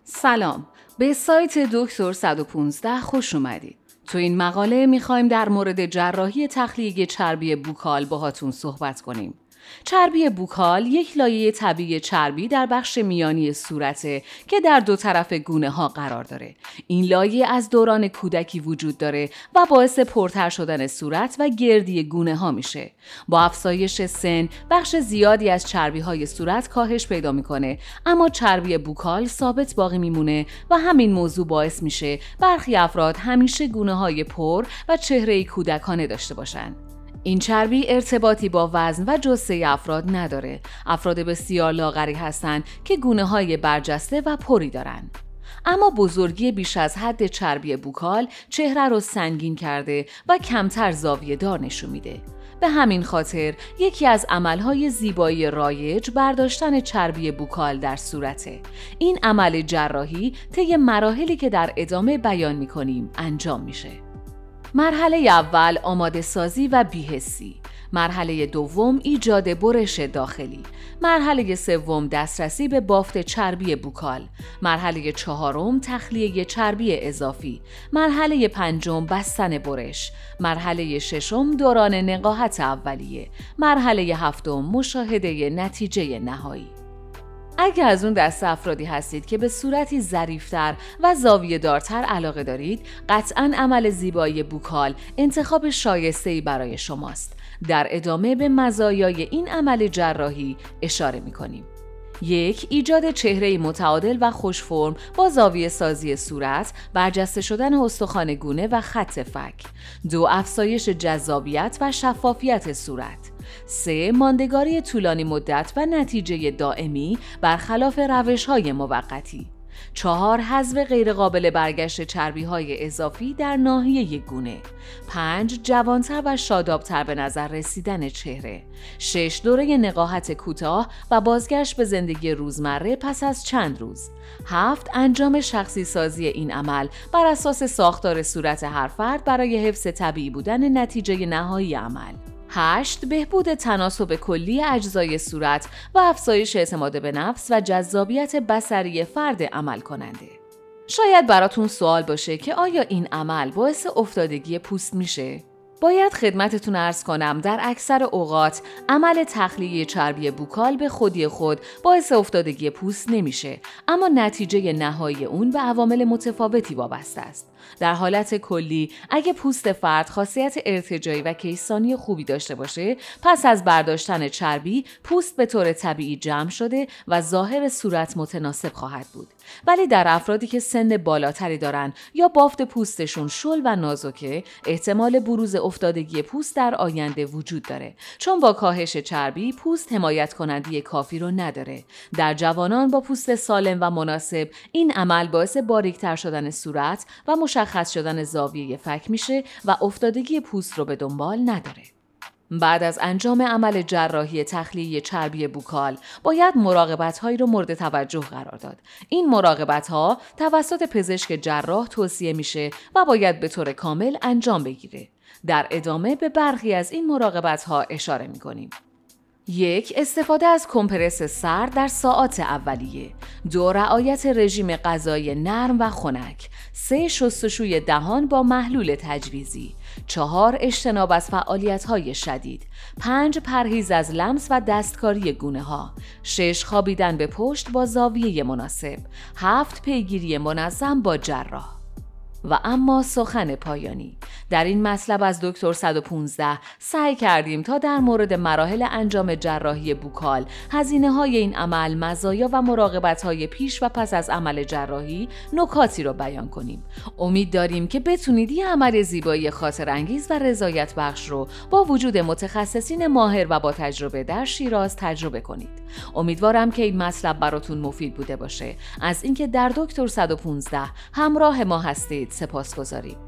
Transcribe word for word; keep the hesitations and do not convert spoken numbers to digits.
سلام، به سایت دکتر صد و پانزده خوش اومدید. تو این مقاله میخوایم در مورد جراحی تخلیه چربی بوکال باهاتون صحبت کنیم. چربی بوکال یک لایه طبیعی چربی در بخش میانی صورته که در دو طرف گونه ها قرار داره. این لایه از دوران کودکی وجود داره و باعث پرتر شدن صورت و گردی گونه ها میشه. با افزایش سن بخش زیادی از چربی های صورت کاهش پیدا میکنه، اما چربی بوکال ثابت باقی میمونه و همین موضوع باعث میشه برخی افراد همیشه گونه های پر و چهره کودکانه داشته باشن. این چربی ارتباطی با وزن و جثه افراد نداره. افراد بسیار لاغری هستند که گونه‌های برجسته و پری دارن. اما بزرگی بیش از حد چربی بوکال چهره رو سنگین کرده و کمتر زاویه دار نشون میده. به همین خاطر یکی از عملهای زیبایی رایج برداشتن چربی بوکال در صورته. این عمل جراحی طی مراحلی که در ادامه بیان می‌کنیم انجام میشه. مرحله اول آماده سازی و بی‌حسی. مرحله دوم ایجاد برش داخلی. مرحله سوم دسترسی به بافت چربی بوکال. مرحله چهارم تخلیه چربی اضافی. مرحله پنجم بستن برش. مرحله ششم دوران نقاهت اولیه. مرحله هفتم مشاهده نتیجه نهایی. اگه از اون دست افرادی هستید که به صورتی ظریف‌تر و زاویه دارتر علاقه دارید، قطعاً عمل زیبایی بوکال انتخاب شایسته‌ای برای شماست. در ادامه به مزایای این عمل جراحی اشاره می‌کنیم. یک، ایجاد چهره متعادل و خوش فرم با زاویه سازی صورت، برجسته شدن استخوان گونه و خط فک. دو، افزایش جذابیت و شفافیت صورت. سه، ماندگاری طولانی مدت و نتیجه دائمی برخلاف روش‌های موقتی. چهار، حذف غیرقابل برگشت چربی‌های اضافی در ناحیه گونه. پنج، جوانتر و شادابتر به نظر رسیدن چهره. شش، دوره نقاهت کوتاه و بازگشت به زندگی روزمره پس از چند روز. هفت، انجام شخصی سازی این عمل بر اساس ساختار صورت هر فرد برای حفظ طبیعی بودن نتیجه نهایی عمل. هشت، بهبود تناسب کلی اجزای صورت و افزایش اعتماد به نفس و جذابیت بصری فرد عمل کننده. شاید براتون سوال باشه که آیا این عمل باعث افتادگی پوست میشه؟ باید خدمتتون عرض کنم در اکثر اوقات عمل تخلیه چربی بوکال به خودی خود باعث افتادگی پوست نمیشه، اما نتیجه نهایی اون به عوامل متفاوتی وابسته است. در حالت کلی اگه پوست فرد خاصیت ارتجاعی و کیسانی خوبی داشته باشه، پس از برداشتن چربی پوست به طور طبیعی جمع شده و ظاهر صورت متناسب خواهد بود. ولی در افرادی که سن بالاتری دارن یا بافت پوستشون شل و نازکه، احتمال بروز افتادگی پوست در آینده وجود داره، چون با کاهش چربی پوست حمایت کننده کافی رو نداره. در جوانان با پوست سالم و مناسب این عمل باعث باریکتر شدن صورت و مشخص شدن زاویه فک میشه و افتادگی پوست رو به دنبال نداره. بعد از انجام عمل جراحی تخلیه چربی بوکال باید مراقبت‌هایی رو مورد توجه قرار داد. این مراقبت‌ها توسط پزشک جراح توصیه میشه و باید به طور کامل انجام بگیره. در ادامه به برخی از این مراقبت‌ها اشاره می‌کنیم. یک، استفاده از کمپرس سرد در ساعات اولیه. دو، رعایت رژیم غذایی نرم و خنک. سه، شستشوی دهان با محلول تجویزی. چهار، اجتناب از فعالیت‌های شدید. پنج، پرهیز از لمس و دستکاری گونه‌ها. شش، خوابیدن به پشت با زاویه مناسب. هفت، پیگیری منظم با جراح. و اما سخن پایانی. در این مطلب از دکتر صد و پانزده سعی کردیم تا در مورد مراحل انجام جراحی بوکال، هزینه‌های این عمل، مزایا و مراقبت‌های پیش و پس از عمل جراحی نکاتی رو بیان کنیم. امید داریم که بتونید این عمل زیبایی خاطر انگیز و رضایت بخش رو با وجود متخصصین ماهر و با تجربه در شیراز تجربه کنید. امیدوارم که این مطلب براتون مفید بوده باشه. از اینکه در دکتر صد و پانزده همراه ما هستید سپاسگزاریم.